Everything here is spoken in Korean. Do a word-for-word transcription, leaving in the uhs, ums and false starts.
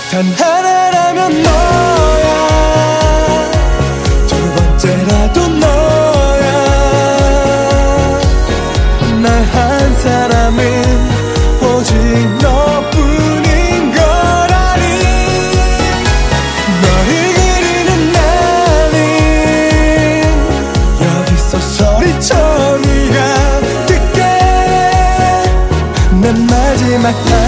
단 하나라면 너야. 두 번째라도 너야. 날 한 사람은 오직 너뿐인 걸 아니. 너를 그리는 나는 여기서 소리쳐 네가 듣게. 난 마지막